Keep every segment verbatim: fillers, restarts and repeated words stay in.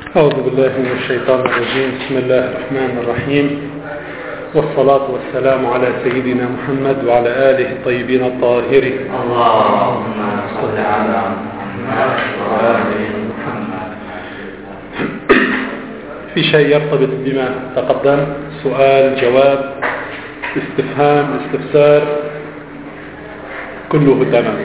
أعوذ بالله من الشيطان الرجيم. بسم الله الرحمن الرحيم، والصلاة والسلام على سيدنا محمد وعلى آله الطيبين الطاهرين. اللهم صل على محمد وآل محمد. في شيء يرتبط بما تقدم؟ سؤال، جواب، استفهام، استفسار، كله تمام.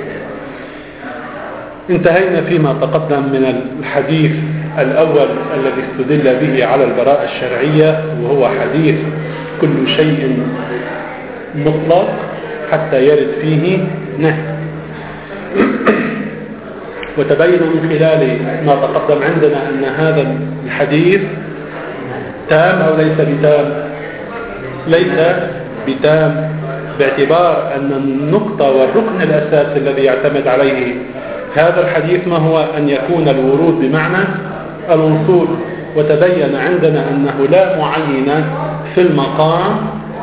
انتهينا فيما تقدم من الحديث الأول الذي استدل به على البراءة الشرعية، وهو حديث كل شيء مطلق حتى يرد فيه نهي. وتبين من خلال ما تقدم عندنا أن هذا الحديث تام أو ليس بتام؟ ليس بتام، باعتبار أن النقطة والركن الأساسي الذي يعتمد عليه هذا الحديث ما هو؟ أن يكون الورود بمعنى الوصول. وتبين عندنا أنه لا معين في المقام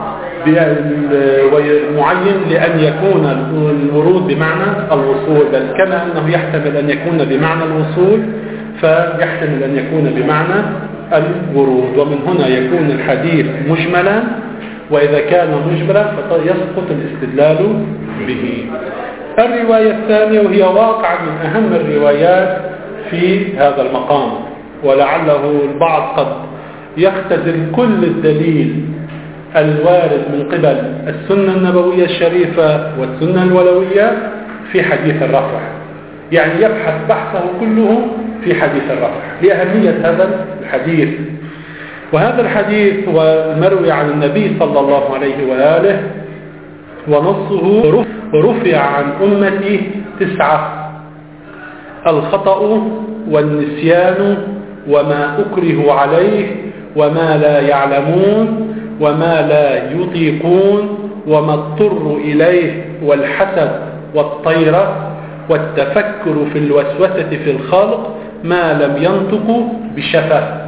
معين لأن يكون الورود بمعنى الوصول، بل كما أنه يحتمل أن يكون بمعنى الوصول فيحتمل أن يكون بمعنى الورود. ومن هنا يكون الحديث مجملا، وإذا كان مجملا فيسقط الاستدلال به. الرواية الثانية، وهي واقعا من أهم الروايات في هذا المقام، ولعله البعض قد يختزل كل الدليل الوارد من قبل السنة النبوية الشريفة والسنة الولوية في حديث الرفع، يعني يبحث بحثه كله في حديث الرفع لأهمية هذا الحديث. وهذا الحديث ومروي عن النبي صلى الله عليه وآله، ونصه: رفع عن أمتي تسعة: الخطأ والنسيان وما أكره عليه وما لا يعلمون وما لا يطيقون وما اضطر إليه والحسد والطيرة والتفكر في الوسوسة في الخلق ما لم ينطق بشفة.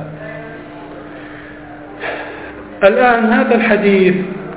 الآن هذا الحديث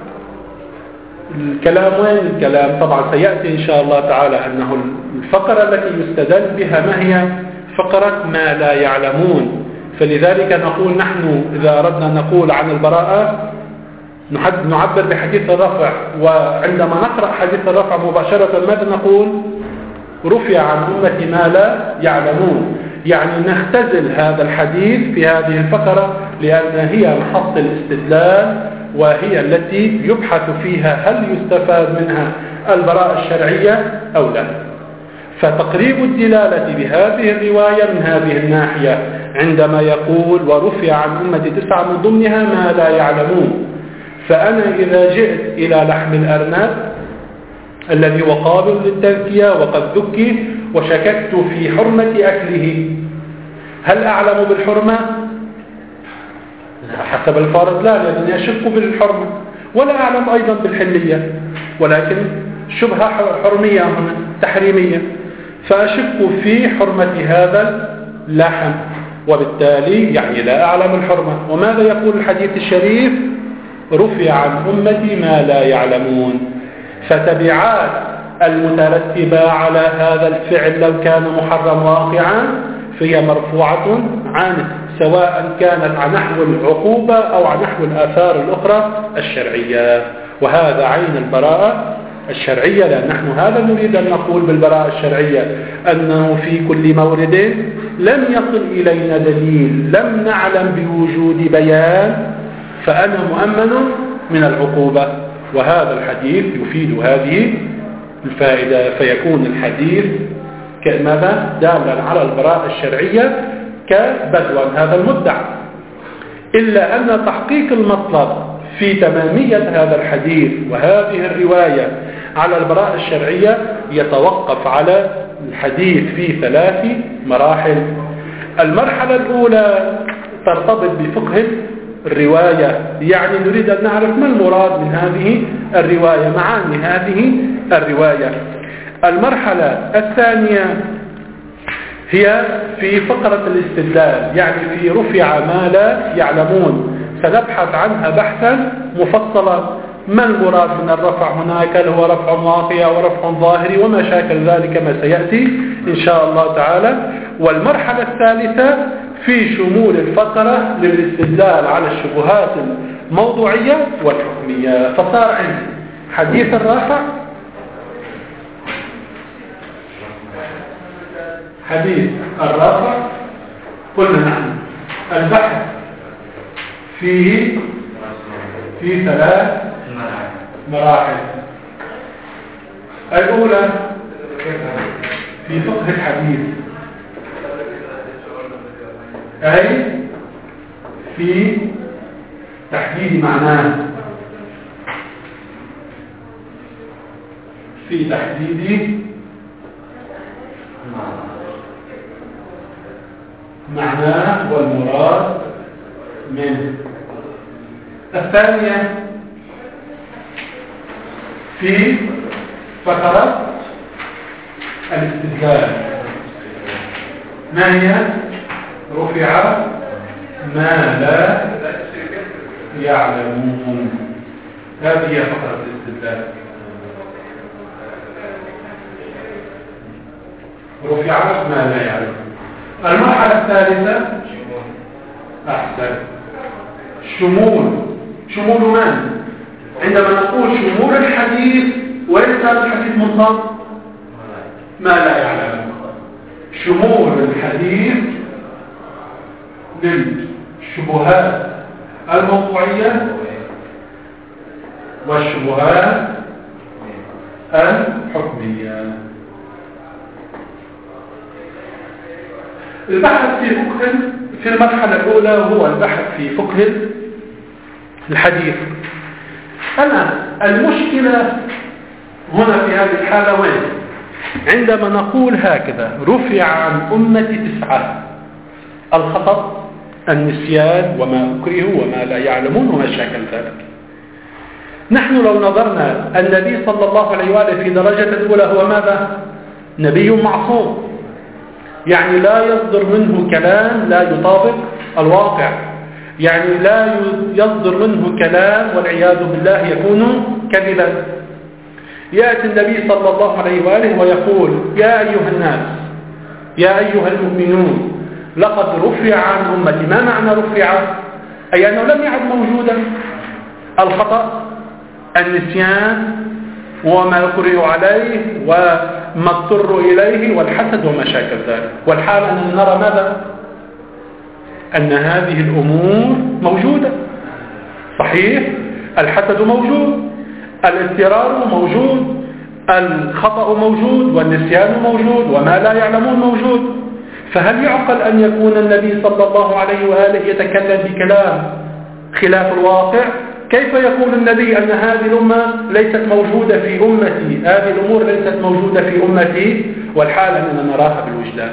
الكلام وين الكلام؟ طبعا سيأتي إن شاء الله تعالى أنه الفقرة التي يستدل بها ما هي؟ فقرة ما لا يعلمون. فلذلك نقول نحن إذا أردنا نقول عن البراءة نعبر بحديث الرفع، وعندما نقرأ حديث الرفع مباشرة ماذا نقول؟ رفع عن أمتي ما لا يعلمون، يعني نختزل هذا الحديث في هذه الفقرة لأن هي محط الاستدلال، وهي التي يبحث فيها هل يستفاد منها البراءة الشرعية أو لا. فتقريب الدلالة بهذه الرواية من هذه الناحية عندما يقول ورفع عن أمتي تسعة من ضمنها ما لا يعلمون، فأنا إذا جئت إلى لحم الأرنب الذي هو قابل للتذكية وقد ذكي وشككت في حرمة أكله، هل أعلم بالحرمة؟ حسب الفارض لا، لأنني أشك بالحرمة، ولا أعلم أيضا بالحلية، ولكن شبهة حرمية هنا تحريمية، فأشك في حرمة هذا اللحم، وبالتالي يعني لا أعلم الحرمة. وماذا يقول الحديث الشريف؟ رفع عن أمتي ما لا يعلمون. فتبعات المترتبة على هذا الفعل لو كان محرم واقعا فهي مرفوعة عنه، سواء كانت عن نحو العقوبة أو عن نحو الآثار الأخرى الشرعية. وهذا عين البراءة الشرعية، لأن نحن هذا نريد أن نقول بالبراءة الشرعية، أنه في كل مورد لم يصل إلينا دليل، لم نعلم بوجود بيان، فأنا مؤمن من العقوبة. وهذا الحديث يفيد هذه الفائدة، فيكون الحديث كماذا؟ دالا على البراءة الشرعية كبدوا هذا المدعى. إلا أن تحقيق المطلب في تمامية هذا الحديث وهذه الرواية على البراءة الشرعية يتوقف على الحديث في ثلاث مراحل. المرحلة الأولى ترتبط بفقه الرواية، يعني نريد أن نعرف ما المراد من هذه الرواية، معاني هذه الرواية. المرحلة الثانية هي في فقرة الاستدلال، يعني في رفع ما لا يعلمون، سنبحث عنها بحثا مفصلا. ما المراد من الرفع هناك؟ هل هو رفع واقعي أو رفع ظاهري وما شاكل ذلك ما سيأتي إن شاء الله تعالى. والمرحلة الثالثة في شمول الفقرة للاستدلال على الشبهات الموضوعية والحكمية. فصار عندي حديث الرافع، حديث الرافع قلنا نحن البحث فيه في ثلاث مراحل. الأولى في فقه الحديث، أي في تحديد معناه، في تحديد معناه والمراد منه. الثانية في فقرة الاستدلال، ما هي؟ رفع ما لا يعلمون. هذه هي فقرة الاستدلال. رفع ما لا يعلمون. المرحلة الثالثة أحسن شمول. شمول من؟ عندما نقول شمول الحديث، وليس الحديث منصب ما لا يعلم. شمول الحديث للشبهات الموضوعية والشبهات الحكمية. البحث في فقه في المرحلة الأولى هو البحث في فقه الحديث. أنا المشكلة هنا في هذه الحالة وين؟ عندما نقول هكذا رفع عن أمة تسعة: الخطأ، النسيان، وما أكرهوا وما لا يعلمون وما شاكل ذلك. نحن لو نظرنا النبي صلى الله عليه وآله في درجة الأولى هو ماذا؟ نبي معصوم، يعني لا يصدر منه كلام لا يطابق الواقع، يعني لا يصدر منه كلام والعياذ بالله يكون كذبا. يأتي النبي صلى الله عليه وآله ويقول: يا أيها الناس، يا أيها المؤمنون، لقد رفع عن أمتي. ما معنى رفع؟ أي أنه لم يعد موجودا الخطأ، النسيان، وما يكره عليه وما اضطر إليه والحسد وما شاكل ذلك. والحال أننا نرى ماذا؟ أن هذه الأمور موجودة. صحيح، الحسد موجود، الاضطرار موجود، الخطأ موجود، والنسيان موجود، وما لا يعلمون موجود. فهل يعقل أن يكون النبي صلى الله عليه وآله يتكلم بكلام خلاف الواقع؟ كيف يقول النبي أن هذه الأمة ليست موجودة في أمتي، هذه الأمور ليست موجودة في أمتي، والحال أننا نراها بالوجدان؟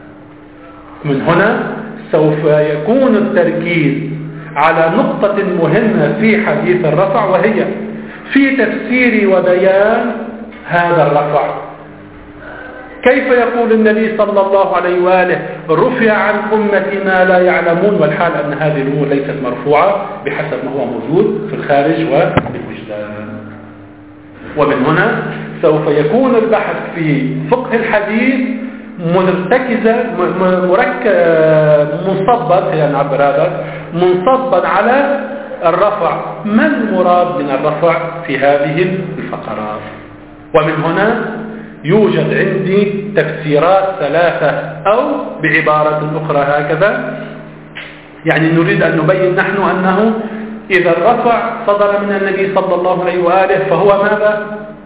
من هنا سوف يكون التركيز على نقطة مهمة في حديث الرفع، وهي في تفسير وبيان هذا الرفع. كيف يقول النبي صلى الله عليه وآله رفع عن أمتي ما لا يعلمون، والحال أن هذه الأمور ليست مرفوعة بحسب ما هو موجود في الخارج والوجدان. ومن هنا سوف يكون البحث في فقه الحديث مرتكزا منصبا، يعني نعبر هذا منصبا على الرفع. ما المراد من الرفع في هذه الفقرات؟ ومن هنا يوجد عندي تفسيرات ثلاثة، أو بعبارة أخرى هكذا، يعني نريد أن نبين نحن أنه إذا الرفع صدر من النبي صلى الله عليه وآله فهو ماذا؟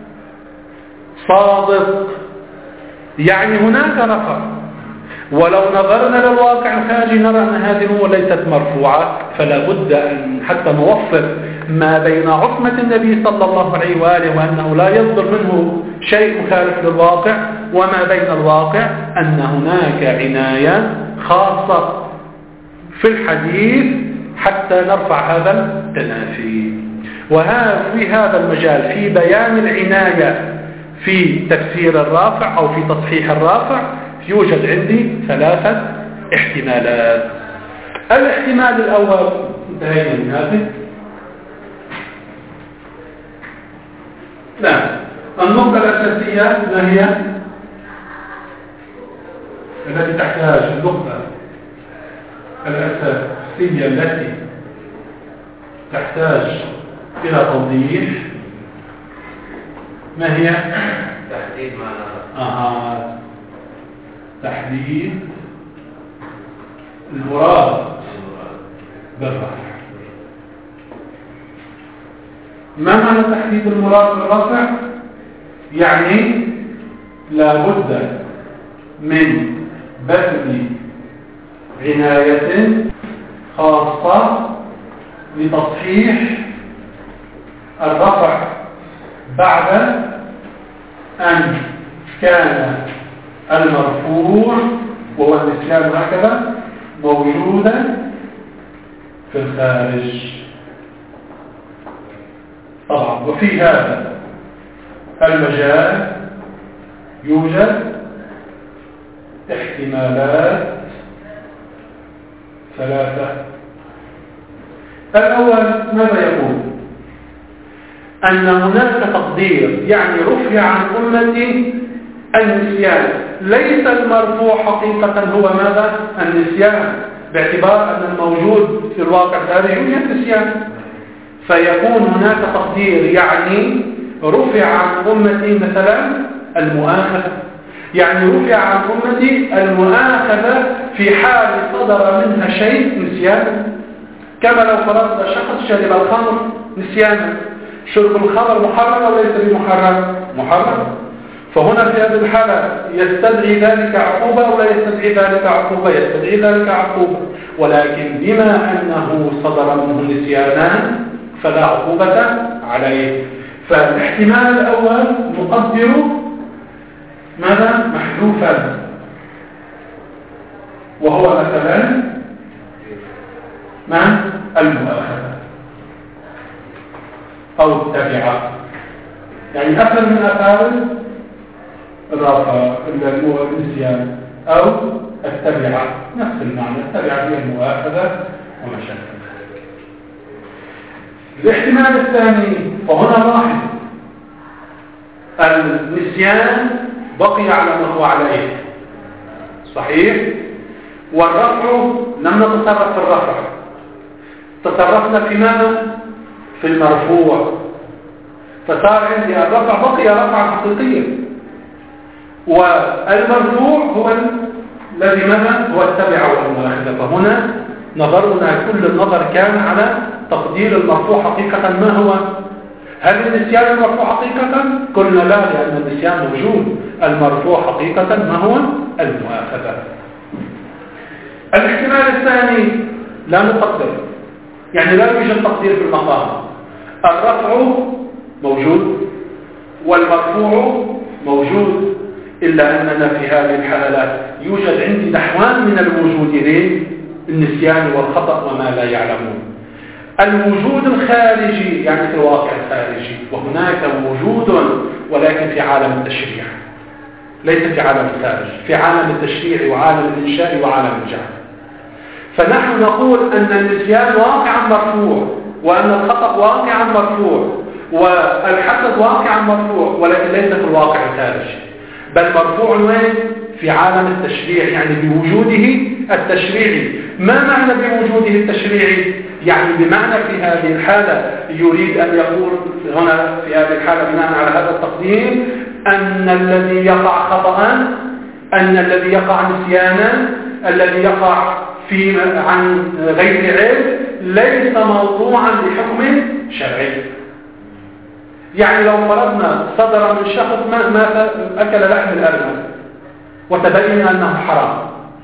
صادق، يعني هناك رفع. ولو نظرنا للواقع الخارجي نرى أن هذه الأمور ليست مرفوعة، فلا بد أن حتى نوفر ما بين عصمة النبي صلى الله عليه وآله وأنه لا يصدر منه شيء مخالف للواقع، وما بين الواقع أن هناك عناية خاصة في الحديث حتى نرفع هذا التنافي. وفي هذا المجال في بيان العناية في تفسير الرافع أو في تصحيح الرافع يوجد عندي ثلاثة احتمالات. الاحتمال الأول انتهينا من هذه. لا، النقطة الأساسية ما هي؟ التي تحتاج النقطة الأساسية التي تحتاج إلى توضيح ما هي؟ تحديد معنى آه. تحديد المراد بالرفع. ما معنى تحديد المراد بالرفع؟ يعني لابد من بذل عناية خاصة لتصحيح الرفع بعد أن كان المرفوع وهو النسيان هكذا موجودا في الخارج. طبعا وفي هذا المجال يوجد احتمالات ثلاثة. الأول ماذا يقول؟ أن هناك تقدير يعني رفع عن أمتي النسيان، ليس المرفوع حقيقة هو ماذا؟ النسيان، باعتبار أن الموجود في الواقع الخارجي يوجد نسيان، فيكون هناك تقدير يعني رفع عن أمتي مثلا المؤاخذة، يعني رفع عن أمتي المؤاخذة في حال صدر منها شيء نسيان، كما لو فرضنا شخص شرب الخمر نسيانا، شرب الخمر محرم أو ليس بمحرم؟ محرم. فهنا في هذه الحالة يستدعي ذلك عقوبة أو لا يستدعي ذلك عقوبة؟ يستدعي ذلك عقوبة، ولكن بما أنه صدر منه نسيانا فلا عقوبة عليه. فالاحتمال الأول نقدر ماذا؟ محذوفا، وهو مثلا مع المؤاخذة أو التبعة، يعني أثر من أثار الرفع النسيان أو التبعة، نفس المعنى، التبعة هي المؤاخذة وما شابه ذلك. الاحتمال الثاني فهنا لاحظ النسيان بقي على ما هو عليه صحيح، والرفع لم نتصرف في الرفع، تصرفنا في ماذا؟ في المرفوع، فصار عندي الرفع بقي رفعا حقيقيا، والمرفوع هو الذي ماذا؟ هو التبع والمؤاخذة. فهنا نظرنا كل النظر كان على تقدير المرفوع حقيقة ما هو؟ هل النسيان المرفوع حقيقة؟ قلنا لا، لأن النسيان موجود، المرفوع حقيقة ما هو؟ المؤاخذة. الاحتمال الثاني لا نقدر، يعني لا يوجد تقدير في المقام، الرفع موجود والمرفوع موجود، إلا أننا في هذه الحالات يوجد عندي نحوان من الوجودين، النسيان والخطأ وما لا يعلمون. الوجود الخارجي يعني في الواقع الخارجي، وهناك وجود ولكن في عالم التشريع، ليس في عالم الخارج، في عالم التشريع وعالم الإنشاء وعالم الجعل. فنحن نقول أن النسيان واقعا مرفوع، وأن الخطأ واقعا مرفوع، والحسد واقعا مرفوع، ولكن ليس في الواقع الخارجي، بل مرفوع وين؟ في عالم التشريع، يعني بوجوده التشريعي. ما معنى بوجوده التشريعي؟ يعني بمعنى في هذه الحالة يريد أن يقول هنا في هذه الحالة بناء على هذا التقديم أن الذي يقع خطأ، أن الذي يقع نسيانا، الذي يقع في عن غير علم ليس موضوعا لحكم شرعي. يعني لو فرضنا صدر من شخص ما, ما أكل لحم الأرنب وتبين أنه حرام،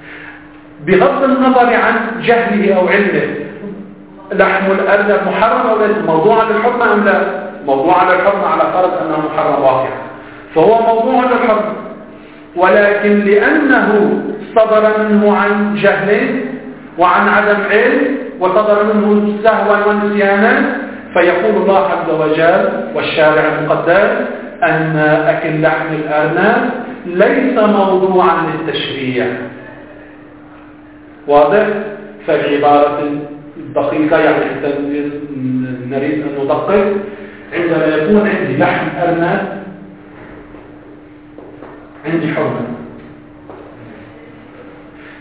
بغض النظر عن جهله أو علمه، لحم الأرنب محرم أو ليس؟ موضوعا للحكم أم لا؟ موضوعا للحكم على فرض أنه محرم واقع، فهو موضوع للحكم، ولكن لأنه صدر منه عن جهل وعن عدم علم وصدر منه سهوا ونسيانا، فيقول الله عز وجل والشارع المقدس أن أكل لحم الأرنب ليس موضوعا للتشريع. واضح؟ فالعبارة دقيقة، يعني نريد أن ندقق، عندما يكون عندي لحم أرنب عندي حرمة،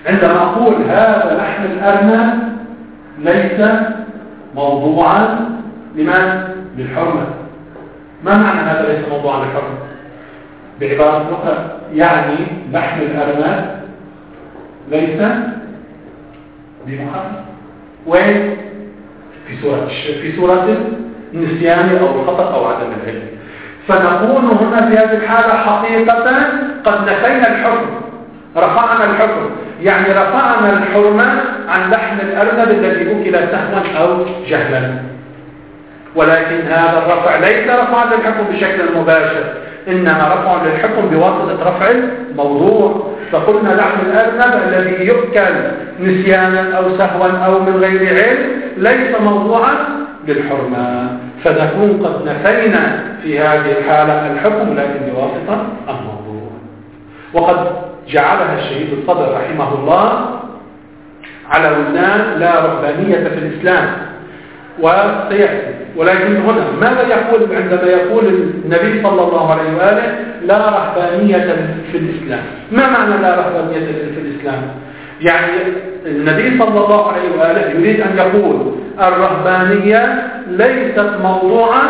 عندما أقول هذا لحم الأرنب ليس موضوعا لمن؟ للحرمة. ما معنى هذا ليس موضوعا للحرمة؟ بعبارة أخرى يعني لحم الأرنب ليس بمحرم. وين؟ في سورة في سورة النسيان أو الخطأ أو عدم العلم. فنكون هنا في هذه الحالة حقيقة قد نفينا الحكم، رفعنا الحكم، يعني رفعنا الحرمة عن لحم الأرنب الذي أكل سهوا أو جهلا. ولكن هذا الرفع ليس رفعا للحكم بشكل مباشر، إنما رفع للحكم بواسطة رفع الموضوع. فقلنا لحم الأرنب الذي يؤكل نسيانا أو سهوا أو من غير علم ليس موضوعا للحرمة، فنكون قد نفينا في هذه الحالة الحكم لكن بواسطة الموضوع. وقد جعلها الشهيد الصدر رحمه الله على وزان لا رهبانية في الإسلام وسيأتي. ولكن هنا ماذا يقول عندما يقول النبي صلى الله عليه وآله لا رهبانية في الإسلام؟ ما معنى لا رهبانية في الإسلام؟ يعني النبي صلى الله عليه وآله يريد أن يقول الرهبانية ليست موضوعا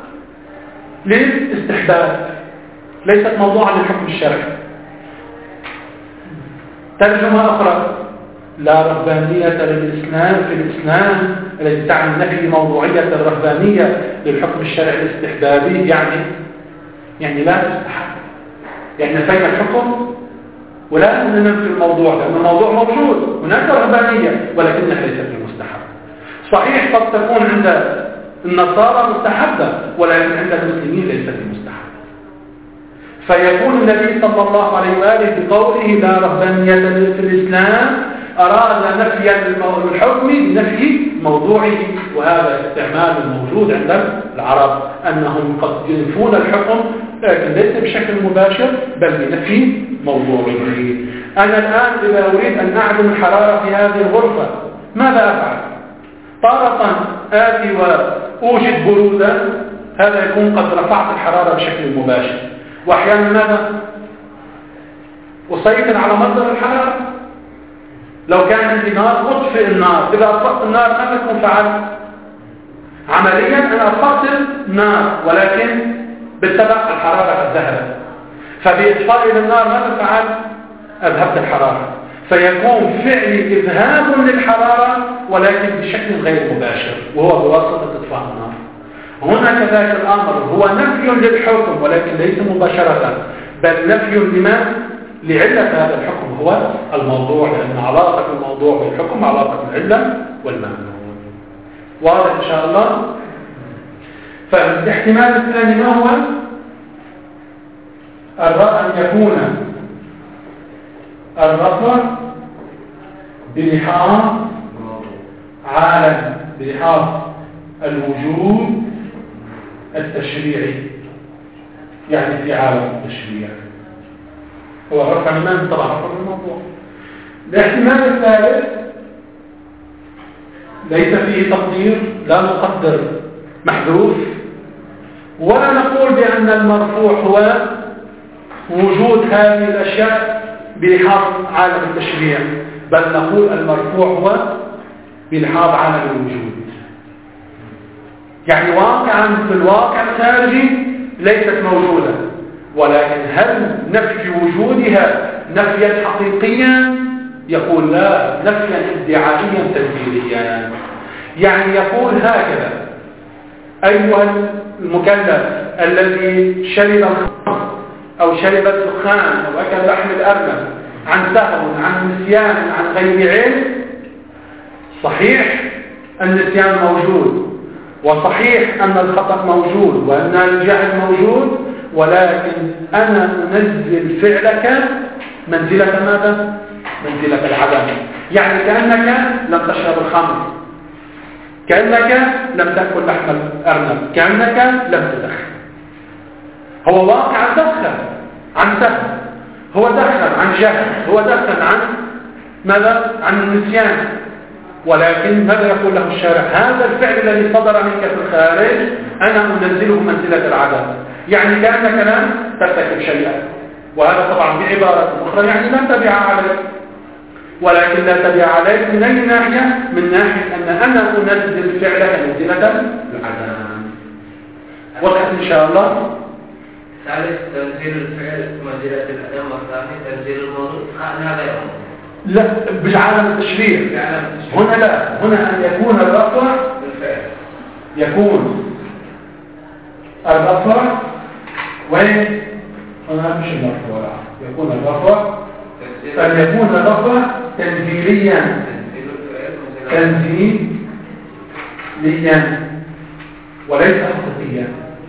للاستحباب، ليست موضوعا للحكم الشرعي. ترجمة أخرى لا رهبانية للإسلام في الإسلام التي تعني نفي موضوعية الرهبانية للحكم الشرعي الاستحبابي، يعني يعني لا تستحب، يعني نفينا الحكم ولا ننفي الموضوع، لأن الموضوع موجود، هناك رهبانية ولكنها ليست بالمستحب. صحيح قد تكون عند النصارى مستحبة ولكن عند المسلمين ليست بالمستحب. فيكون النبي صلى الله عليه وآله بقوله لا رهبانية في الإسلام أراد نفي الحكم بنفي موضوعه، وهذا استعمال موجود عند العرب أنهم قد ينفون الحكم لكن ليس بشكل مباشر بل بنفي موضوعه. أنا الآن إذا أريد أن أعدم الحرارة في هذه الغرفة ماذا أفعل؟ طارة آتي وأوجد برودة، هذا يكون قد رفعت الحرارة بشكل مباشر. وأحيانا ماذا؟ أسيطر على مصدر الحرارة. لو كان عندي نار أطفئ النار، إذا أطفأت النار ماذا تكون فعلت؟ عمليا أنا أطفأت النار ولكن بالتبع الحرارة قد ذهبت، فبإطفاء النار ماذا فعلت؟ أذهبت الحرارة. فيكون فعلي إذهاب للحرارة ولكن بشكل غير مباشر وهو بواسطة إطفاء النار. هنا كذلك الأمر هو نفي للحكم ولكن ليس مباشرة بل نفي لما؟ لعلة هذا الحكم هو الموضوع، لأن علاقة الموضوع بالحكم علاقة العلة والممنوع. واضح إن شاء الله؟ فالاحتمال الثاني ما هو؟ الرأى أن يكون الرفع بلحاظ عالم، بلحاظ الوجود التشريعي، يعني في عالم التشريع هو الرفع الإيمان طبعا رفع الموضوع. الاحتمال الثالث ليس فيه تقدير، لا نقدر محذوف ولا نقول بأن المرفوع هو وجود هذه الأشياء بلحاظ عالم التشريع، بل نقول المرفوع هو بلحاظ عالم الوجود، يعني واقعا في الواقع الخارجي ليست موجودة، ولكن هل نفي وجودها نفيا حقيقيا؟ يقول لا، نفيا ادعائيا تنزيليا. يعني يقول هكذا: أيها المكلف الذي شرب الخمر أو شرب الدخان أو أكل لحم الأرنب عن سهو عن نسيان عن غير علم، صحيح النسيان موجود وصحيح أن الخطأ موجود وأن الجهل موجود، ولكن أنا أنزل فعلك منزلة ماذا؟ منزلة العدم. يعني كأنك لم تشرب الخمر، كأنك لم تأكل لحم الأرنب، كأنك لم تدخن. هو واقع دخل عن سهل، هو دخل عن جهل، هو دخل عن ماذا؟ عن النسيان، ولكن ماذا يقول له الشارع؟ هذا الفعل الذي صدر منك في الخارج أنا أنزله منزلة العدم، يعني كأنك لم ترتكب شيئا. وهذا طبعا بعبارة أخرى يعني لم تبع عليه. ولكن لا تبع عليك من أي ناحية؟ من ناحية أن أنا أنزل فعلك منزلة العدم. وقت إن شاء الله. ثالث تنزيل الفعل منزلة العدم، والثاني تنزيل الموضوع. هذا يوم لا بعالم التشريع. هنا لا، هنا أن يكون الرفع بالفعل، يكون الرفع وين؟ هنا مش الرفع ولا يكون الرفع أن يكون الرفع تنزيليا، تنزيليا وليس حقيقيا.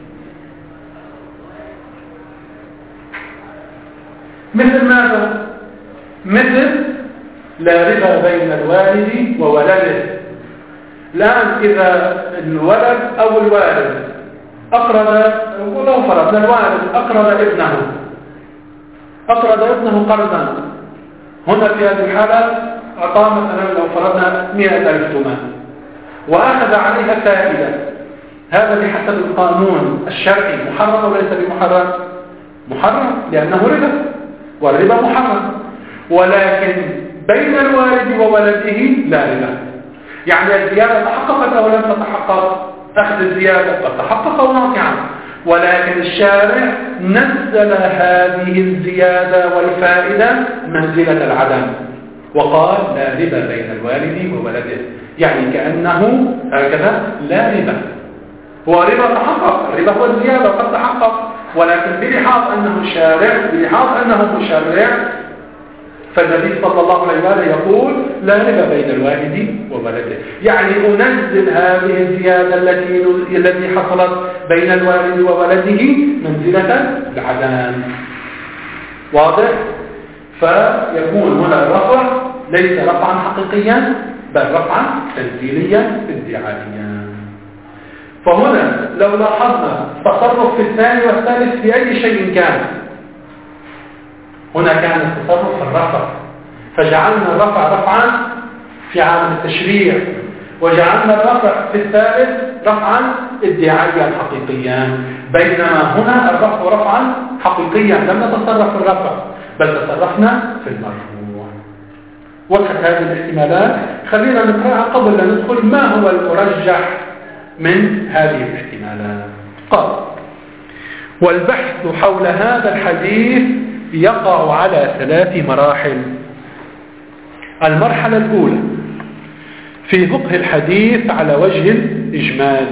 مثل ماذا؟ مثل لا ربا بين الوالد وولده. الآن إذا الولد أو الوالد أقرض، ولو فرضنا الوالد أقرض ابنه أقرض ابنه قرضا، هنا في هذه الحالة أعطاه مثلا لو فرضنا مئة ألف تومان وأخذ عليها فائدة، هذا بحسب القانون الشرعي محرم أو ليس بمحرم؟ محرم، لأنه ربا والربا محرم. ولكن بين الوالد وولده لا ربا، يعني الزيادة تحققت أو لم تتحقق؟ أخذ الزيادة قد تحقق واقعا، ولكن الشارع نزل هذه الزيادة والفائدة منزلة العدم وقال لا ربا بين الوالد وولده، يعني كأنه هكذا لا ربا. هو ربا تحقق، الربا هو الزيادة قد تحقق، ولكن بلحاظ أنه شارع، بلحاظ أنه مشرع، فالنبي صلى الله عليه وسلم يقول لا ربا بين الوالد وولده، يعني أنزل هذه الزيادة التي التي حصلت بين الوالد وولده منزلة العدم. واضح؟ فيكون هنا الرفع ليس رفعا حقيقيا بل رفعا تنزيليا ادعائيا. فهنا لو لاحظنا تصرف في الثاني والثالث في أي شيء كان، هنا كان التصرف في الرفع، فجعلنا الرفع رفعا في عالم التشريع، وجعلنا الرفع في الثالث رفعا ادعائيا حقيقيا، بينما هنا الرفع رفعا حقيقيا لم نتصرف في الرفع بل تصرفنا في المرفوع. وقت هذه الاحتمالات خلينا نقرأها قبل أن ندخل ما هو المرجح من هذه الاحتمالات. قال: والبحث حول هذا الحديث يقع على ثلاث مراحل. المرحلة الأولى في فقه الحديث على وجه الإجمال.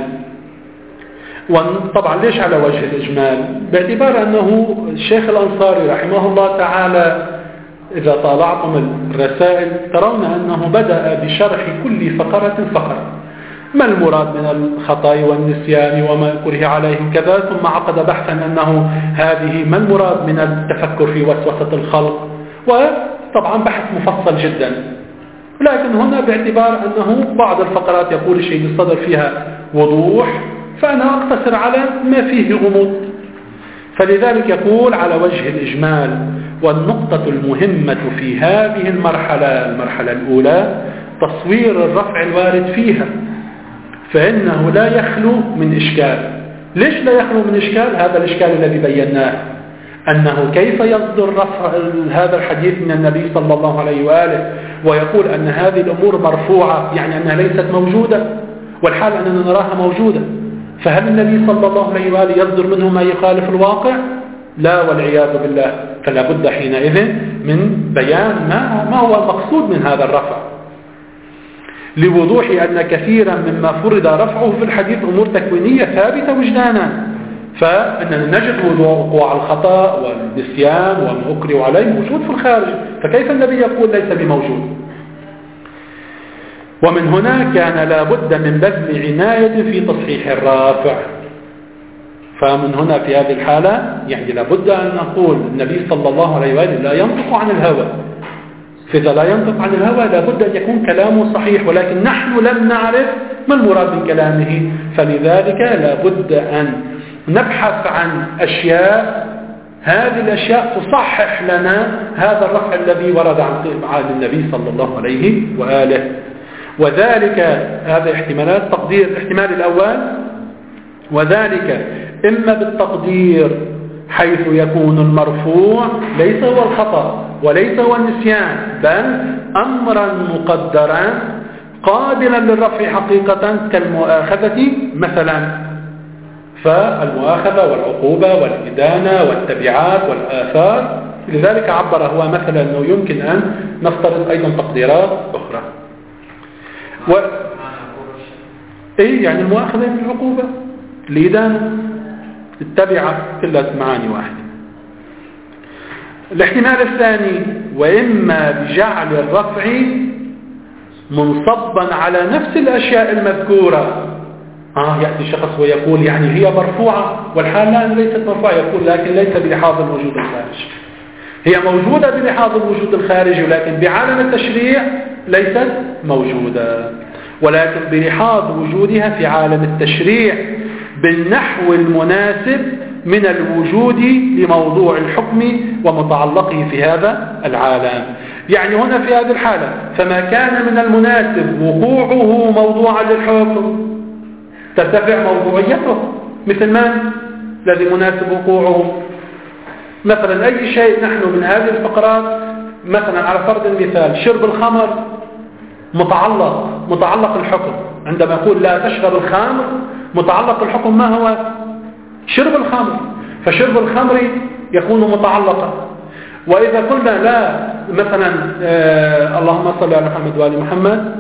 وطبعا ليش على وجه الإجمال؟ باعتبار أنه الشيخ الأنصاري رحمه الله تعالى إذا طالعتم الرسائل ترون أنه بدأ بشرح كل فقرة فقرة، ما المراد من الخطأ والنسيان وما كره عليهم كذا، ثم عقد بحثا أنه هذه ما المراد من التفكر في وسوسة الخلق، وطبعا بحث مفصل جدا. لكن هنا باعتبار أنه بعض الفقرات يقول الشيء بالصدر فيها وضوح، فأنا أقتصر على ما فيه غموض، فلذلك يقول على وجه الإجمال. والنقطة المهمة في هذه المرحلة المرحلة الأولى تصوير الرفع الوارد فيها، فإنه لا يخلو من إشكال. ليش لا يخلو من إشكال؟ هذا الإشكال الذي بيناه، أنه كيف يصدر رفع هذا الحديث من النبي صلى الله عليه وآله ويقول أن هذه الأمور مرفوعة، يعني أنها ليست موجودة، والحال أننا نراها موجودة. فهل النبي صلى الله عليه وآله يصدر منه ما يخالف الواقع؟ لا والعياذ بالله. فلا بد حينئذ من بيان ما, ما هو المقصود من هذا الرفع، لوضوح أن كثيرا مما فرض رفعه في الحديث أمور تكوينية ثابتة وجدانا، فإننا نجد وقوع الخطأ والنسيان وما أكره عليه موجود في الخارج، فكيف النبي يقول ليس بموجود؟ ومن هنا كان لا بد من بذل عناية في تصحيح الرافع. فمن هنا في هذه الحالة يعني لا بد أن نقول النبي صلى الله عليه وآله لا ينطق عن الهوى، فإذا لا ينطق عن الهوى لا بد أن يكون كلامه صحيح، ولكن نحن لم نعرف ما المراد من كلامه، فلذلك لا بد أن نبحث عن أشياء، هذه الأشياء تصحح لنا هذا الرفع الذي ورد عن النبي صلى الله عليه وآله. وذلك هذا احتمالات تقدير. الاحتمال الأول وذلك إما بالتقدير حيث يكون المرفوع ليس هو الخطأ وليس هو النسيان، بل أمرا مقدرا قابلا للرفع حقيقة كالمؤاخذة مثلا. فالمؤاخذة والعقوبة والإدانة والتبعات والآثار، لذلك عبر هو مثلا أنه يمكن أن نفترض أيضا تقديرات أخرى. و... إيه يعني المؤاخذة من العقوبة، الإدانة، التبعة، كلها معاني واحدة. الاحتمال الثاني: وإما بجعل الرفع منصبا على نفس الأشياء المذكورة. آه يأتي شخص ويقول يعني هي مرفوعة والحال لا ليست مرفوعة، يقول لكن ليس بلحاظ الوجود الخارجي. هي موجودة بلحاظ الوجود الخارجي ولكن بعالم التشريع ليست موجودة، ولكن بلحاظ وجودها في عالم التشريع بالنحو المناسب من الوجود لموضوع الحكم ومتعلقه في هذا العالم. يعني هنا في هذه الحالة فما كان من المناسب وقوعه موضوعا للحكم ترتفع موضوعيته، مثل ما الذي مناسب وقوعه مثلا أي شيء نحن من هذه الفقرات، مثلا على فرض المثال شرب الخمر متعلق متعلق الحكم، عندما يقول لا تشرب الخمر متعلق الحكم ما هو؟ شرب الخمر، فشرب الخمر يكون متعلقا. وإذا قلنا لا مثلا آه اللهم صل على محمد وآل محمد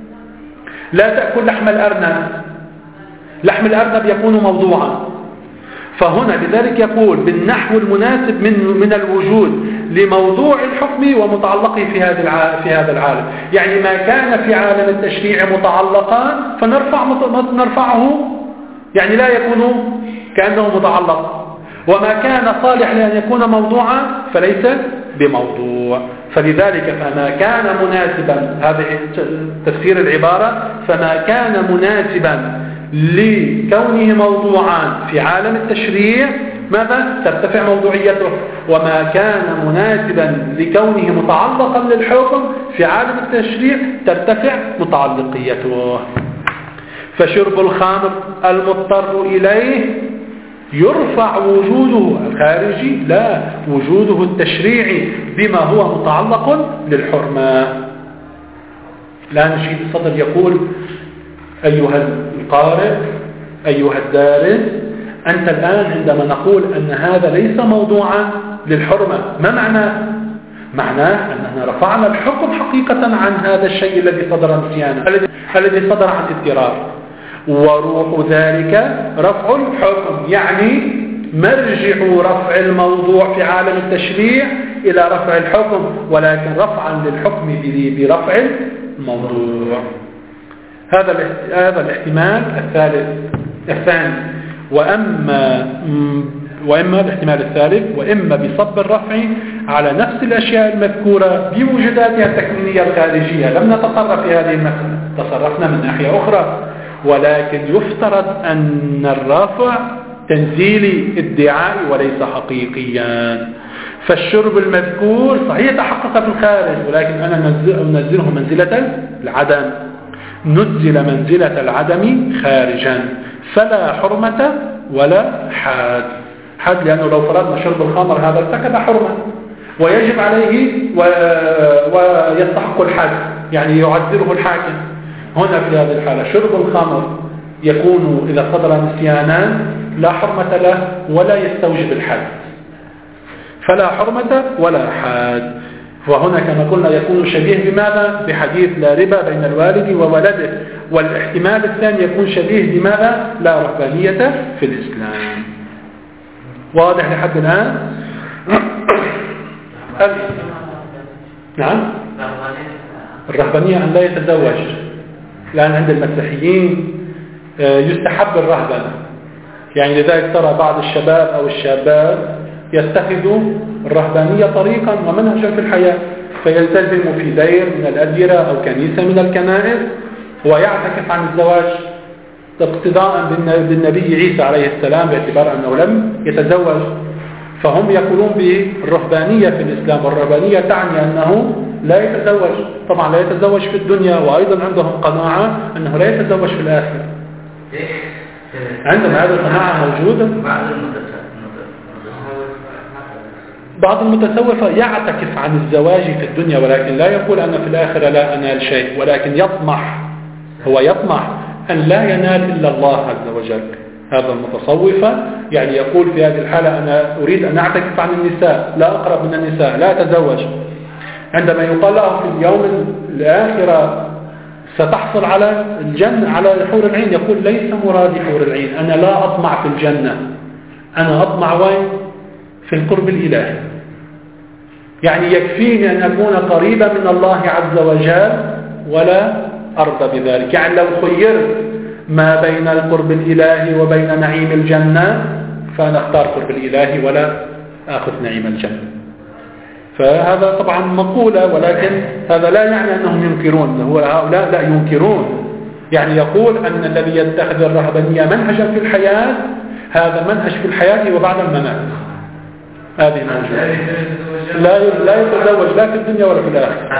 لا تأكل لحم الأرنب، لحم الأرنب يكون موضوعا. فهنا لذلك يقول بالنحو المناسب من من الوجود لموضوع الحكم ومتعلقه في هذا في هذا العالم. يعني ما كان في عالم التشريع متعلقا فنرفع نرفعه، يعني لا يكون كأنه متعلق، وما كان صالح لأن يكون موضوعا فليس بموضوع. فلذلك فما كان مناسبا، هذه تفسير العبارة، فما كان مناسبا لكونه موضوعا في عالم التشريع ماذا؟ ترتفع موضوعيته، وما كان مناسبا لكونه متعلقا للحكم في عالم التشريع ترتفع متعلقيته. فشرب الخمر المضطر إليه يرفع وجوده الخارجي لا وجوده التشريعي بما هو متعلق للحرمة. لا نشيد الصدر يقول أيها القارئ أيها الدارس، أنت الآن عندما نقول أن هذا ليس موضوعا للحرمة ما معناه؟ معناه أننا رفعنا الحكم حقيقة عن هذا الشيء الذي صدر نسيانا، الذي صدر عن اضطرار، وروح ذلك رفع الحكم، يعني مرجع رفع الموضوع في عالم التشريع إلى رفع الحكم، ولكن رفعا للحكم برفع الموضوع. هذا هذا الاحتمال الثالث الثاني. وأما وإما الاحتمال الثالث وإما بصب الرفع على نفس الأشياء المذكورة بوجوداتها التكوينية الخارجية. لم نتصرف في هذه المسألة، تصرفنا من ناحية أخرى، ولكن يفترض أن الرفع تنزيلي ادعائي وليس حقيقيا. فالشرب المذكور صحيح تحقق في الخارج، ولكن أنا أنزله منزلة العدم، نزل منزلة العدم خارجا، فلا حرمة ولا حاد. حاد لأنه لو فرضنا شرب الخمر هذا ارتكب حرمة ويجب عليه ويستحق الحد، يعني يعذره الحاكم. هنا في هذه الحالة شرب الخمر يكون إذا صدر نسيانا لا حرمة له ولا يستوجب الحد، فلا حرمة ولا حاد. وهنا كما قلنا يكون شبيه بماذا؟ بحديث لا ربا بين الوالد وولده. والاحتمال الثاني يكون شبيه بماذا؟ لا رهبانية في الإسلام. واضح لحد الآن؟ نعم، الرهبانية أن لا يتزوج، لأن عند المسيحيين يستحب الرهبنة، يعني لذلك ترى بعض الشباب أو الشابات يتخذوا الرهبانية طريقا ومنهجا في الحياة، فيلتزم في دير من الأديرة أو كنيسة من الكنائس ويعتكف عن الزواج اقتداء بالنبي عيسى عليه السلام باعتبار أنه لم يتزوج. فهم يقولون بالرهبانية في الإسلام، والرهبانية تعني أنه لا يتزوج، طبعا لا يتزوج في الدنيا، وأيضا عندهم قناعة أنه لا يتزوج في الآخرة. عندما هذه القناعة موجودة بعض المتصوفة يعتكف عن الزواج في الدنيا، ولكن لا يقول أنا في الآخرة لا أنال شيء، ولكن يطمح، هو يطمح أن لا ينال إلا الله عز وجل. هذا المتصوفة يعني يقول في هذه الحالة أنا أريد أن أعتكف عن النساء، لا أقرب من النساء، لا أتزوج. عندما يقال له في اليوم الآخرة ستحصل على الجنة على حور العين، يقول ليس مرادي حور العين، أنا لا أطمع في الجنة، أنا أطمع وين؟ في القرب الإلهي. يعني يكفيني أن أكون قريبا من الله عز وجل ولا أرضى بذلك. يعني لو خيرت ما بين القرب الإلهي وبين نعيم الجنة فأنا أختار قرب الإلهي ولا أخذ نعيم الجنة. فهذا طبعا مقولة، ولكن هذا لا يعني أنهم ينكرون، هو هؤلاء لا ينكرون. يعني يقول أن الذي يتخذ الرهبانية منهجا في الحياة هذا منهج في الحياة وبعد الممات. هذه موجودة، لا لا يتزوج لا في الدنيا ولا في الآخرة.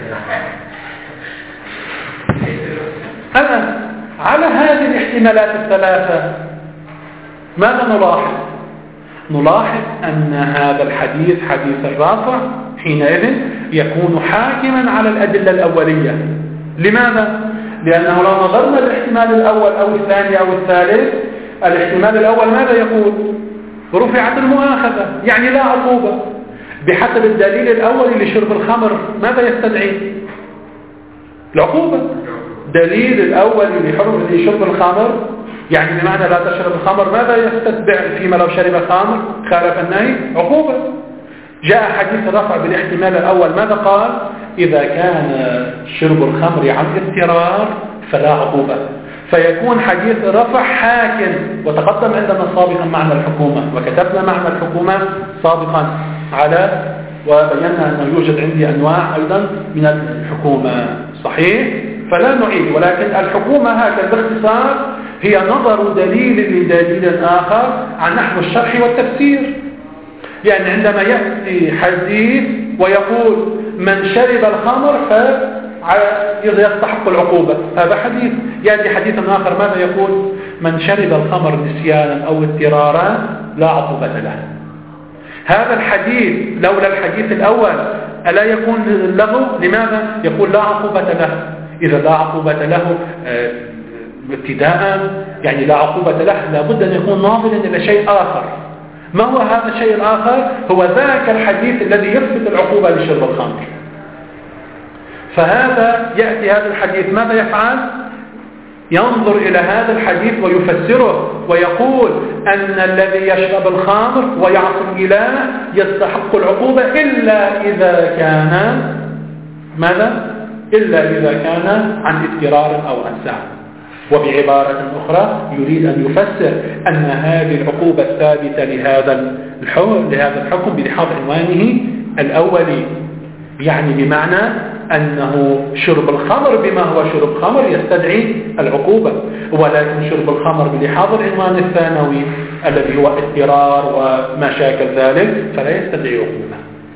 أنا على هذه الاحتمالات الثلاثة ماذا نلاحظ؟ نلاحظ أن هذا الحديث حديث الرافع حينئذ يكون حاكما على الأدلة الأولية. لماذا؟ لأنه لو نظرنا الاحتمال الأول أو الثاني أو الثالث، الاحتمال الأول ماذا يقول؟ رفعت المؤاخذة، يعني لا عقوبة. بحسب الدليل الأول لشرب الخمر ماذا يستدعي؟ العقوبة. دليل الأول لشرب الخمر يعني بمعنى لا تشرب الخمر ماذا يستتبع فيما لو شرب الخمر خالف النهي؟ عقوبة. جاء حديث الرفع بالاحتمال الأول ماذا قال؟ إذا كان شرب الخمر عن اضطرار فلا عقوبة، فيكون حديث الرفع حاكم. وتقدم عندنا سابقا معنى الحكومة، وكتبنا معنى الحكومة سابقا على وبينا أنه يوجد عندي أنواع أيضا من الحكومة، صحيح؟ فلا نعيد، ولكن الحكومة هكذا باختصار هي نظر دليل لدليل آخر عن نحو الشرح والتفسير. يعني عندما يأتي حديث ويقول من شرب الخمر فيستحق العقوبة، هذا حديث. يأتي حديث آخر ماذا يقول؟ من شرب الخمر نسيانا أو اضطرارا لا عقوبة له. هذا الحديث لولا الحديث الأول ألا يكون له؟ لماذا؟ يقول لا عقوبة له. إذا لا عقوبة له ابتداء يعني لا عقوبة له لابد أن يكون ناظرا إلى شيء آخر. ما هو هذا الشيء الآخر؟ هو ذاك الحديث الذي يثبت العقوبة لشرب الخمر. فهذا يأتي هذا الحديث ماذا يفعل؟ ينظر إلى هذا الحديث ويفسره ويقول أن الذي يشرب الخمر ويعصي الإله يستحق العقوبة إلا إذا كان ماذا؟ إلا إذا كان عن اضطرار أو عن سعي. وبعبارة أخرى يريد أن يفسر أن هذه العقوبة الثابتة لهذا الحكم لهذا الحكم بلحاظ عنوانه الأولي، يعني بمعنى أنه شرب الخمر بما هو شرب خمر يستدعي العقوبة، ولكن شرب الخمر بلحاظ العنوان الثانوي الذي هو اضطرار وما شاكل ذلك فلا يستدعي عقوبة.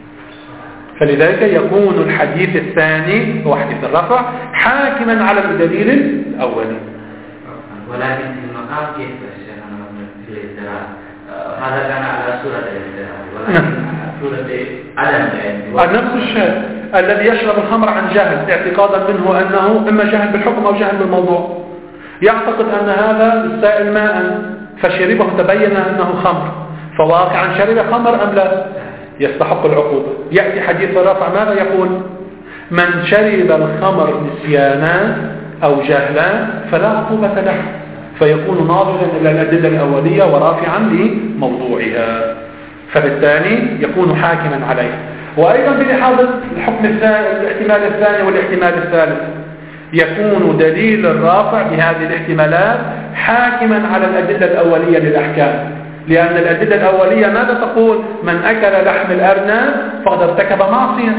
فلذلك يكون الحديث الثاني هو حديث الرفع حاكما على الدليل الأولي. ولكن في المقام كيف في الاضطرار؟ هذا كان على سورة الاضطرار، ولكن سورة عدم العلم نفس الشيء. الذي يشرب الخمر عن جهل اعتقادا منه أنه إما جهل بالحكم أو جهل بالموضوع، يعتقد أن هذا السائل ماء فشربه تبين أنه خمر، فواقعا شرب خمر أم لا؟ يستحق العقوبة. يأتي حديث الرفع ماذا يقول؟ من شرب الخمر نسيانا أو جهلا فلا عقوبة له، فيكون ناظرا إلى الأدلة الأولية ورافعا لموضوعها، فبالتالي يكون حاكما عليه. وأيضا بلحاظ الحكم الثاني الاحتمال الثاني والاحتمال الثالث يكون دليل الرافع بهذه الاحتمالات حاكما على الأدلة الأولية للأحكام، لأن الأدلة الأولية ماذا تقول؟ من أكل لحم الأرنب فقد ارتكب معصية.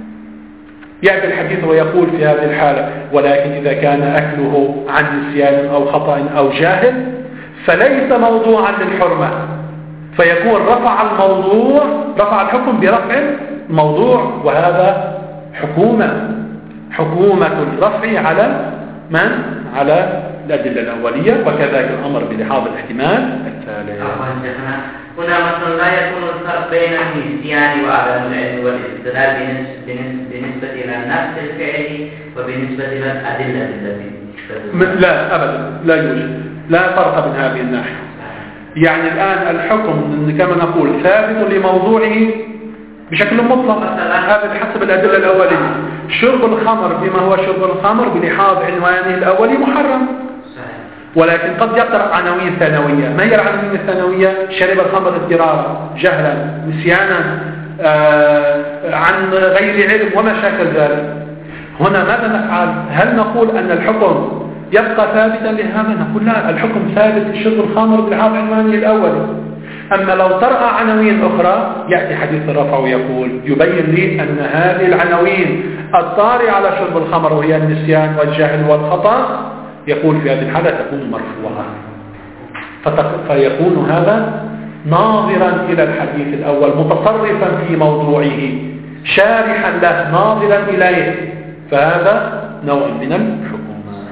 يأتي الحديث ويقول في هذه الحالة ولكن إذا كان أكله عن نسيان أو خطأ أو جاهل فليس موضوعا للحرمة، فيكون رفع الموضوع رفع الحكم برفع الموضوع، وهذا حكومة حكومة الرفع على من؟ على الأدلة الأولية، وكذلك الأمر بلحاظ الاحتمال الثالث. هنا مثلا لا يكون الفرق بين النسيان وعدم العلم والاستدلال بالنسبة إلى نفس الفعل وبالنسبة إلى الأدلة التي لا أبدا لا يوجد لا فرق من هذه الناحية. يعني الآن الحكم كما نقول ثابت لموضوعه بشكل مطلق، هذا بحسب الأدلة الأولية. شرب الخمر بما هو شرب الخمر بلحاظ عنوانه الأولي محرم، ولكن قد يقرأ عناوين ثانوية. ما هي العناوين الثانوية؟ شرب الخمر اضطرارا، جهلا، نسيانا، آه عن غير علم وما شاكل ذلك. هنا ماذا نفعل؟ هل نقول أن الحكم يبقى ثابتا لهذا؟ نقول لا، الحكم ثابت لشرب الخمر بلحاظ عنوانه الأولي. أما لو طرأ عناوين أخرى يأتي حديث الرفع ويقول يبين لي أن هذه العناوين الطارئة على شرب الخمر وهي النسيان والجهل والخطأ، يقول في هذه الحالة تكون مرفوعة، فيكون هذا ناظرا إلى الحديث الأول متصرفا في موضوعه شارحا له ناظرا إليه، فهذا نوع من الحكومة.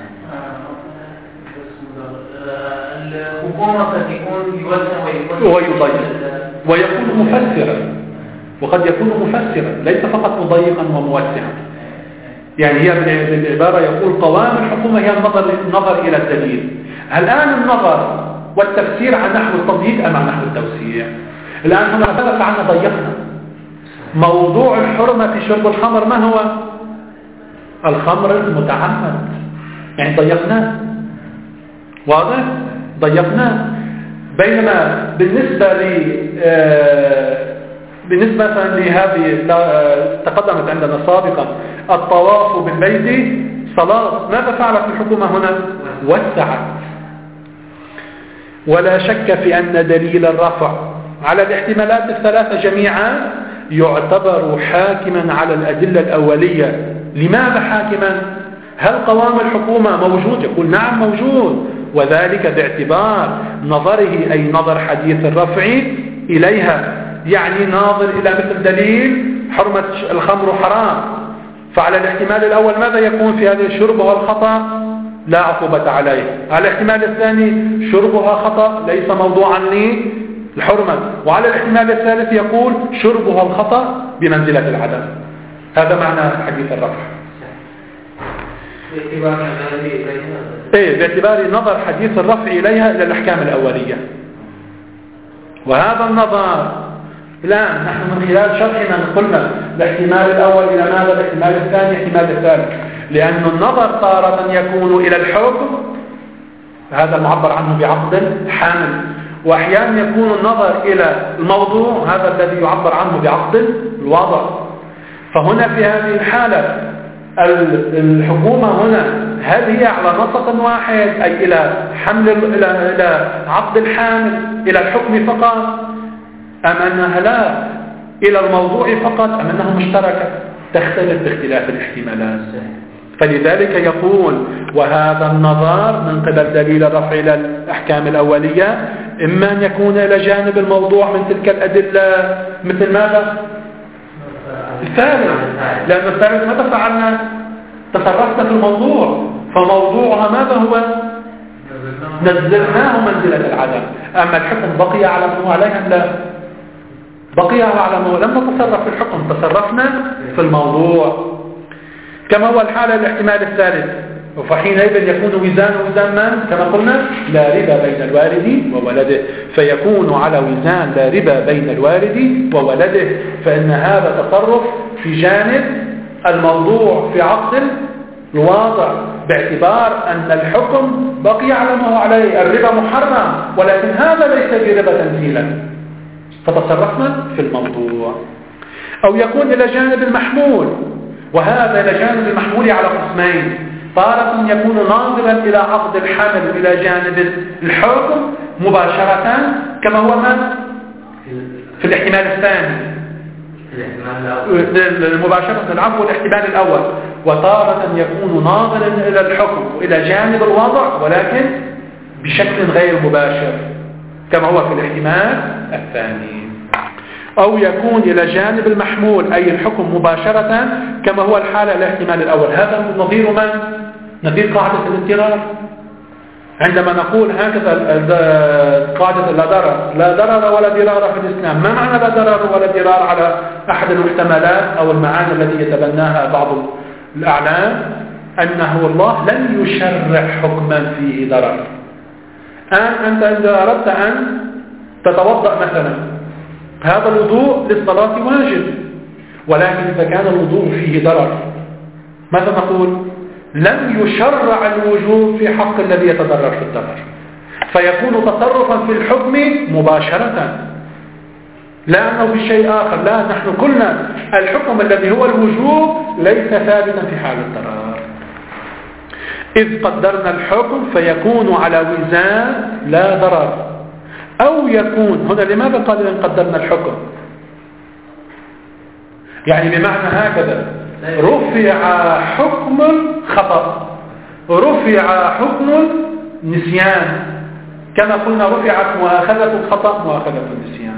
الحكومة قد يكون يوسع ويضيق ويكون مفسرا، وقد يكون مفسرا ليس فقط مضيقا وموسعا. يعني هي بالعبارة يقول قوام الحكومة هي النظر, النظر إلى الدليل. الآن النظر والتفسير عن نحو التضييق أم عن نحو التوسيع؟ الآن هنا سبق عنا ضيقنا موضوع الحرمة في شرب الخمر. ما هو الخمر المتعمد؟ يعني ضيقناه، واضح؟ ضيقناه. بينما بالنسبة ل بالنسبة لهذه تقدمت عندنا سابقا الطواف بالبيت صلاة، ماذا فعلت الحكومة هنا؟ وسعت. ولا شك في أن دليل الرفع على الاحتمالات الثلاثة جميعا يعتبر حاكما على الأدلة الأولية. لماذا حاكما؟ هل قوام الحكومة موجود؟ يقول نعم موجود، وذلك باعتبار نظره أي نظر حديث الرفع إليها، يعني ناظر إلى مثل دليل حرمة الخمر حرام. فعلى الاحتمال الأول ماذا يكون في هذه شربها الخطأ؟ لا عقوبة عليه. على الاحتمال الثاني شربها خطأ ليس موضوعا للحرمة. وعلى الاحتمال الثالث يقول شربها الخطأ بمنزلة العدم. هذا معنى حديث الرفع. إيه باعتبار نظر حديث الرفع إليها إلى الأحكام الأولية. وهذا النظر الآن نحن من خلال شرحنا قلنا الاحتمال الأول إلى ماذا، الاحتمال الثاني، الاحتمال الثالث، لأن النظر تارة يكون إلى الحكم، هذا المعبر عنه بعقد حامل، وأحيانا يكون النظر إلى الموضوع، هذا الذي يعبر عنه بعقد الوضع. فهنا في هذه الحالة الحكومة هنا هل هي على نسق واحد أي إلى حمل إلى إلى عقد الحامل إلى الحكم فقط، أم أنها لا إلى الموضوع فقط، أم أنها مشتركة؟ تختلف باختلاف الاحتمالات. فلذلك يقول وهذا النظر من قبل دليل الرفع إلى الأحكام الأولية إما أن يكون إلى جانب الموضوع من تلك الأدلة مثل ماذا؟ الثالث، لأن الثالث ماذا فعلنا؟ تصرفت في الموضوع، فموضوعها ماذا هو؟ نزلناه منزلة العدم. أما الحكم بقي على ما هو عليه لا، بقي على ما هو، لم نتصرف في الحكم، تصرفنا في الموضوع كما هو الحالة الاحتمال الثالث. فحينئذ يكون وزان وزان من؟ كما قلنا لا ربا بين الوالد وولده، فيكون على وزان لا ربا بين الوالد وولده، فإن هذا تصرف في جانب الموضوع في عقد الواضع، باعتبار أن الحكم بقي على ما هو عليه، الربا محرم، ولكن هذا ليس بربا تنزيلا، فتصرفنا في الموضوع. أو يكون إلى جانب المحمول، وهذا إلى جانب المحمول على قسمين، تارة يكون ناظرا إلى عقد الحمل إلى جانب الحكم مباشرة كما هو من في الاحتمال الثاني، المباشرة العفو الاحتمال الأول، وتارة يكون ناظرا إلى الحكم إلى جانب الوضع ولكن بشكل غير مباشر كما هو في الاحتمال الثاني. أو يكون إلى جانب المحمول أي الحكم مباشرة كما هو الحالة الاحتمال الأول. هذا نظير من؟ نظير قاعدة الاضطرار. عندما نقول هكذا قاعدة لا ضرر لا ضرر ولا ضرار في الإسلام، ما معنى لا ضرر ولا ضرار على أحد المحتملات أو المعاني التي يتبناها بعض الأعلام؟ أنه الله لم يشرع حكما فيه ضرر. الآن أنت إذا أردت أن تتوضأ مثلا، هذا الوضوء للصلاة واجب، ولكن إذا كان الوضوء فيه ضرر ماذا نقول؟ لم يشرع الوجوب في حق الذي يتضرر في الضرر، فيكون تصرفا في الحكم مباشرة، لا أنه في شيء آخر. لا، نحن قلنا الحكم الذي هو الوجوب ليس ثابتا في حال الضرر. إذ قدرنا الحكم فيكون على وزان لا ضرر، أو يكون هنا لماذا قال إن قدرنا الحكم؟ يعني بمعنى هكذا رفع حكم خطأ، رفع حكم نسيان، كما قلنا رفعت مؤاخذة الخطأ مؤاخذة النسيان،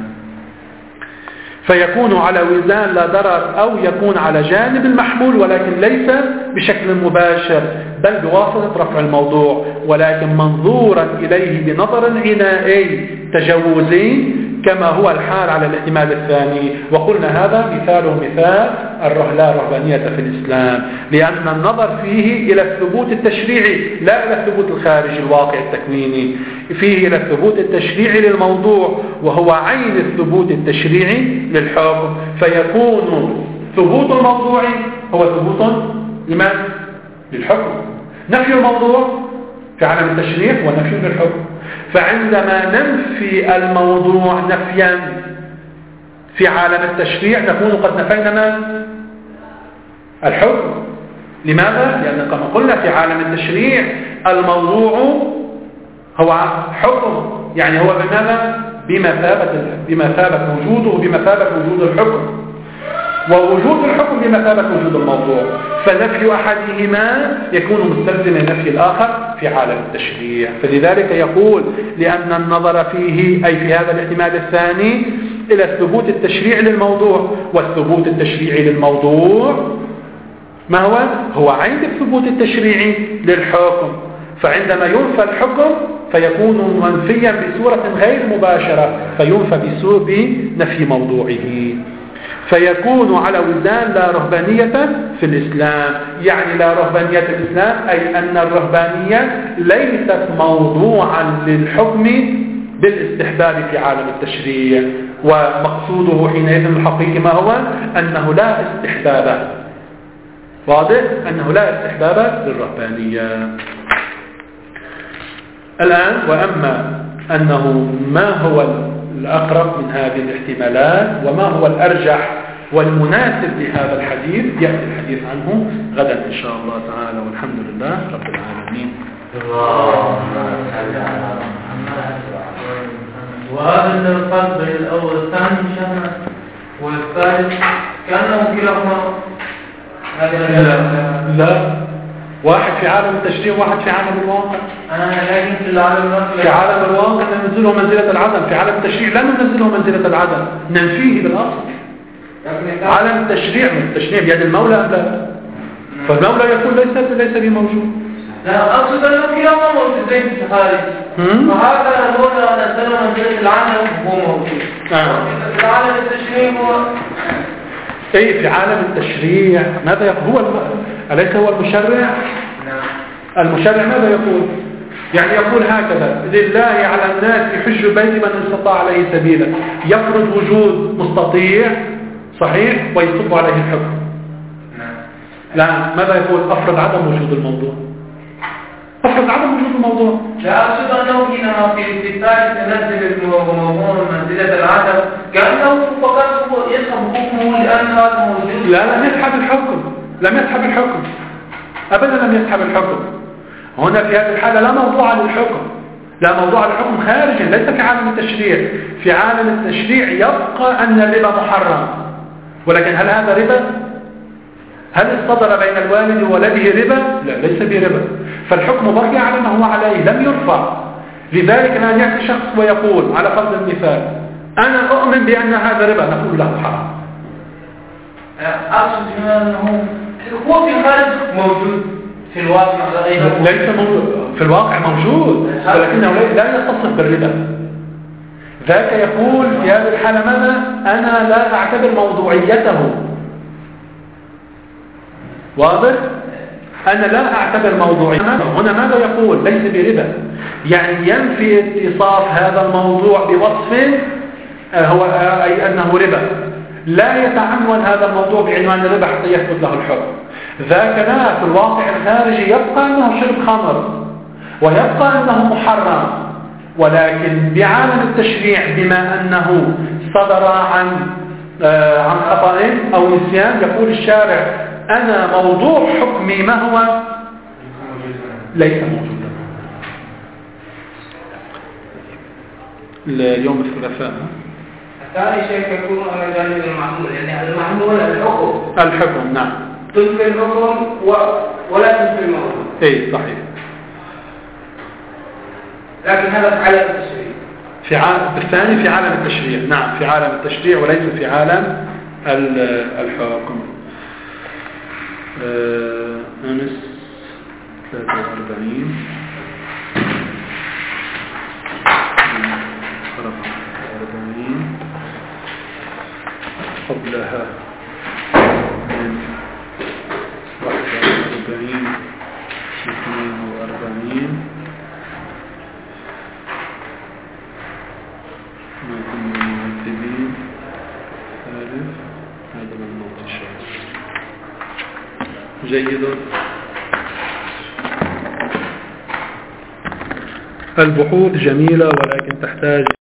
فيكون على وزان لا ضرر، أو يكون على جانب المحمول ولكن ليس بشكل مباشر بل بواسطة رفع الموضوع، ولكن منظورا إليه بنظر عنائي تجوزي كما هو الحال على الاحتمال الثاني. وقلنا هذا مثاله مثال لا رهبانية في الإسلام، لأن النظر فيه إلى الثبوت التشريعي لا إلى الثبوت الخارجي الواقع التكويني، فيه إلى الثبوت التشريعي للموضوع، وهو عين الثبوت التشريعي للحكم. فيكون ثبوت الموضوع هو ثبوت لمن؟ للحكم. نفي الموضوع في عالم التشريع ونفي للحكم. فعندما ننفي الموضوع نفيا في عالم التشريع نكون قد نفينا ما؟ الحكم. لماذا؟ لأن كما قلنا في عالم التشريع الموضوع هو حكم، يعني هو بماذا؟ بمثابة بمثابة وجوده بمثابة وجود الحكم، ووجود الحكم بمثابة وجود الموضوع، فنفي أحدهما يكون مستلزما نفي الآخر في عالم التشريع. فلذلك يقول لأن النظر فيه أي في هذا الاحتمال الثاني إلى الثبوت التشريعي للموضوع، والثبوت التشريعي للموضوع ما هو؟ هو عين الثبوت التشريعي للحكم. فعندما ينفى الحكم فيكون منفيا بصورة غير مباشرة، فينفى بنفي موضوعه، فيكون على وزان لا رهبانية في الإسلام. يعني لا رهبانية في الإسلام أي أن الرهبانية ليست موضوعا للحكم بالاستحباب في عالم التشريع، ومقصوده حينئذ الحقيقي ما هو؟ أنه لا استحباب، واضح؟ أنه لا استحباب للرهبانية. الآن وأما أنه ما هو الأقرب من هذه الاحتمالات وما هو الأرجح والمناسب لهذا الحديث يأتي الحديث عنه غدا إن شاء الله تعالى، والحمد لله رب العالمين. وهذا الفرق بين الأول والثاني شهر والثالث كأنه كلاهما لا لا، واحد في عالم التشريع وواحد في عالم الواقع. أنا لكن في العالم في عالم الواقع ننزله منزلة العدم، في عالم التشريع لا ننزله منزلة العدم، ننفيه بالأصل. عالم التشريع من التشريع بيد المولى أم لا؟ فالمولى يقول ليس ليس بموجود. لا أقصد أنه كلاهما موجودين في الخارج، فهذا هو نزله منزلة العدم هو موجود. في عالم التشريع هو أي في عالم التشريع ماذا يقول؟ هو الم... أليس هو المشرع؟ المشرع ماذا يقول؟ يعني يقول هكذا: لله على الناس يحج البيت من استطاع عليه سبيلا، يفرض وجود مستطيع صحيح ويصب عليه الحكم. لا، ماذا يقول؟ أفرض عدم وجود الموضوع، أفرض عدم وجود الموضوع. لا أقصد أنه حينما في الثالث تنزل الموضوع منزلة العدم كأنه فقط يسحب حكمه لأن هذا موجود. لا، لم يسحب الحكم، لم يسحب الحكم أبدا، لم يسحب الحكم. هنا في هذه الحالة لا موضوع للحكم، لا موضوع للحكم خارجا، ليس في عالم التشريع. في عالم التشريع يبقى أن الربا محرم، ولكن هل هذا ربا؟ هل اصطدر بين الوالد وولده ربا؟ لا، ليس بربا. فالحكم بقي على ما هو عليه، لم يرفع. لذلك لا يأتي شخص ويقول على فرض المثال: أنا أؤمن بأن هذا ربا، نقول له حرام. أقصد أنه هو في الخارج موجود، في الواقع ليس موجود في الواقع موجود ولكنه لا يتصف بالربا. ذاك يقول في هذه الحالة ماذا؟ أنا لا أعتبر موضوعيته. واضح؟ أنا لا أعتبر موضوعيته. هنا ماذا يقول؟ ليس بربا، يعني ينفي اتصاف هذا الموضوع بوصف هو أي أنه ربا، لا يتعنون هذا الموضوع بعنوان الربا حتى يثبت له الحكم. ذاك لا، في الواقع الخارجي يبقى أنه شرب خمر ويبقى أنه محرم، ولكن بعالم التشريع بما أنه صدر عن عن خطأ أو نسيان يقول الشارع أنا موضوع حكمي ما هو؟ ليس موجودا. اليوم الثلاثاء الثاني شيء يكون على جانب المعمول، يعني المعمول الحكم الحكم نعم تنفي الحكم ولا تنفي الموضوع. اي صحيح، لكن هذا في عالم التشريع. في عالم الثاني في عالم التشريع، نعم في عالم التشريع وليس في عالم الحكم. أمس ثلاثة وأربعين أربعين قبلها من واحد وأربعين اثنين وأربعين ما كنا مرتبين ثالث هذا من موت الشهر. جيد. البحوث جميلة ولكن تحتاج